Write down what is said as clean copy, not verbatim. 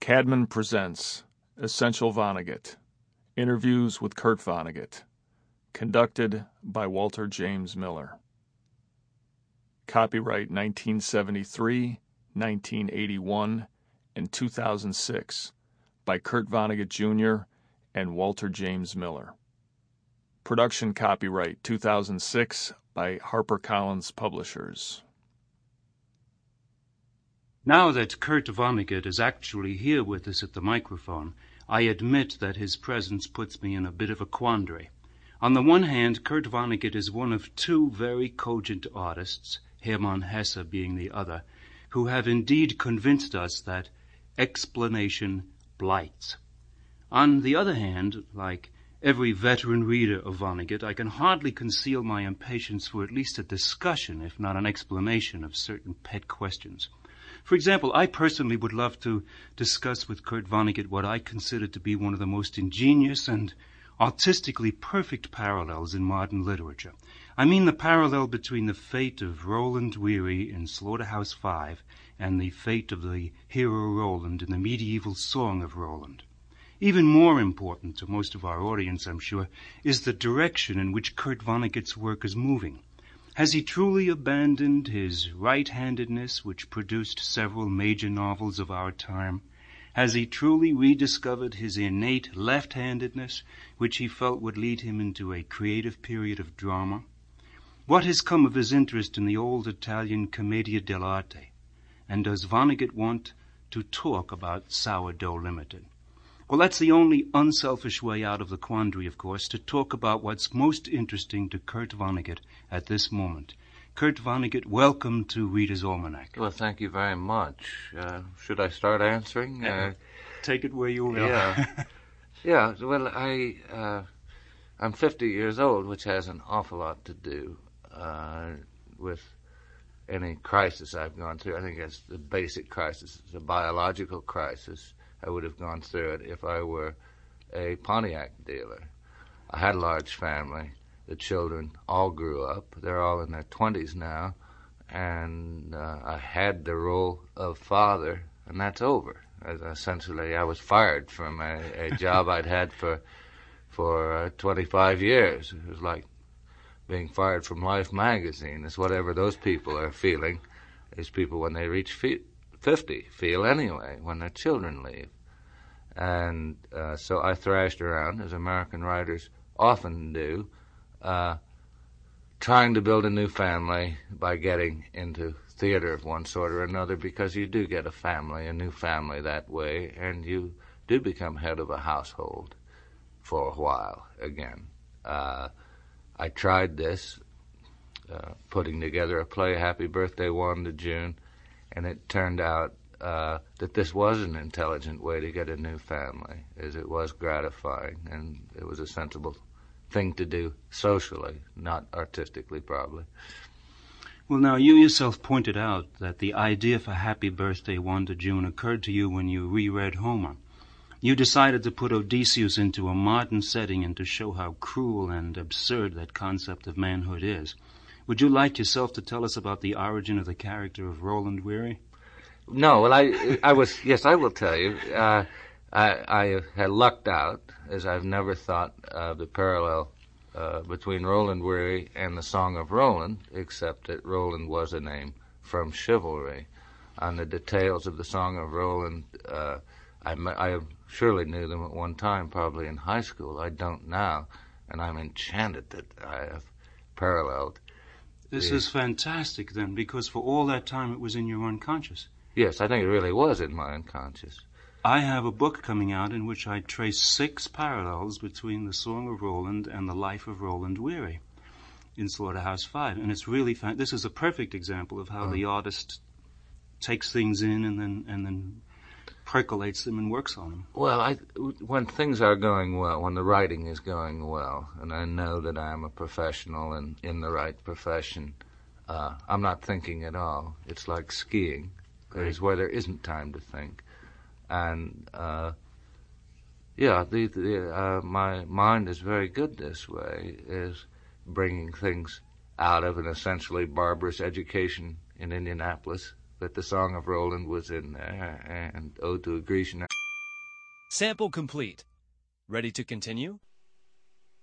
Cadman presents Essential Vonnegut. Interviews with Kurt Vonnegut. Conducted by Walter James Miller. Copyright 1973, 1981, and 2006 by Kurt Vonnegut Jr. and Walter James Miller. Production copyright 2006 by HarperCollins Publishers. Now that Kurt Vonnegut is actually here with us at the microphone, I admit that his presence puts me in a bit of a quandary. On the one hand, Kurt Vonnegut is one of two very cogent artists, Hermann Hesse being the other, who have indeed convinced us that explanation blights. On the other hand, like every veteran reader of Vonnegut, I can hardly conceal my impatience for at least a discussion, if not an explanation, of certain pet questions. For example, I personally would love to discuss with Kurt Vonnegut what I consider to be one of the most ingenious and artistically perfect parallels in modern literature. I mean the parallel between the fate of Roland Weary in Slaughterhouse-Five and the fate of the hero Roland in the medieval Song of Roland. Even more important to most of our audience, I'm sure, is the direction in which Kurt Vonnegut's work is moving. Has he truly abandoned his right-handedness, which produced several major novels of our time? Has he truly rediscovered his innate left-handedness, which he felt would lead him into a creative period of drama? What has come of his interest in the old Italian Commedia dell'arte? And does Vonnegut want to talk about Sourdough Limited? Well, that's the only unselfish way out of the quandary, of course, to talk about what's most interesting to Kurt Vonnegut at this moment. Kurt Vonnegut, welcome to Reader's Almanac. Well, thank you very much. Should I start answering? Take it where you will. Yeah. Well, I'm 50 years old, which has an awful lot to do with any crisis I've gone through. I think it's the basic crisis. It's a biological crisis. I would have gone through it if I were a Pontiac dealer. I had a large family. The children all grew up. They're all in their 20s now. And I had the role of father, and that's over. Essentially, I was fired from a job I'd had for 25 years. It was like being fired from Life magazine. It's whatever those people are feeling. These people, when they reach 50, feel anyway, when their children leave. And so I thrashed around, as American writers often do, trying to build a new family by getting into theater of one sort or another, because you do get a new family that way, and you do become head of a household for a while again. I tried this, putting together a play, Happy Birthday, Wanda June, and it turned out that this was an intelligent way to get a new family, as it was gratifying, and it was a sensible thing to do socially, not artistically, probably. Well, now, you yourself pointed out that the idea for Happy Birthday, Wanda June occurred to you when you reread Homer. You decided to put Odysseus into a modern setting and to show how cruel and absurd that concept of manhood is. Would you like yourself to tell us about the origin of the character of Roland Weary? No, well, I will tell you. I had lucked out, as I've never thought of the parallel between Roland Weary and the Song of Roland, except that Roland was a name from chivalry. On the details of the Song of Roland, I surely knew them at one time, probably in high school. I don't now, and I'm enchanted that I have paralleled. This is fantastic, then, because for all that time it was in your unconscious. Yes, I think it really was in my unconscious. I have a book coming out in which I trace 6 parallels between the Song of Roland and the life of Roland Weary in Slaughterhouse-Five. And it's really this is a perfect example of how the artist takes things in and then percolates them and works on them. Well, when things are going well, when the writing is going well, and I know that I am a professional and in the right profession, I'm not thinking at all. It's like skiing. There's where there isn't time to think. And, my mind is very good this way, is bringing things out of an essentially barbarous education in Indianapolis But the Song of Roland was in there, and Ode to a Grecian. Sample complete. Ready to continue?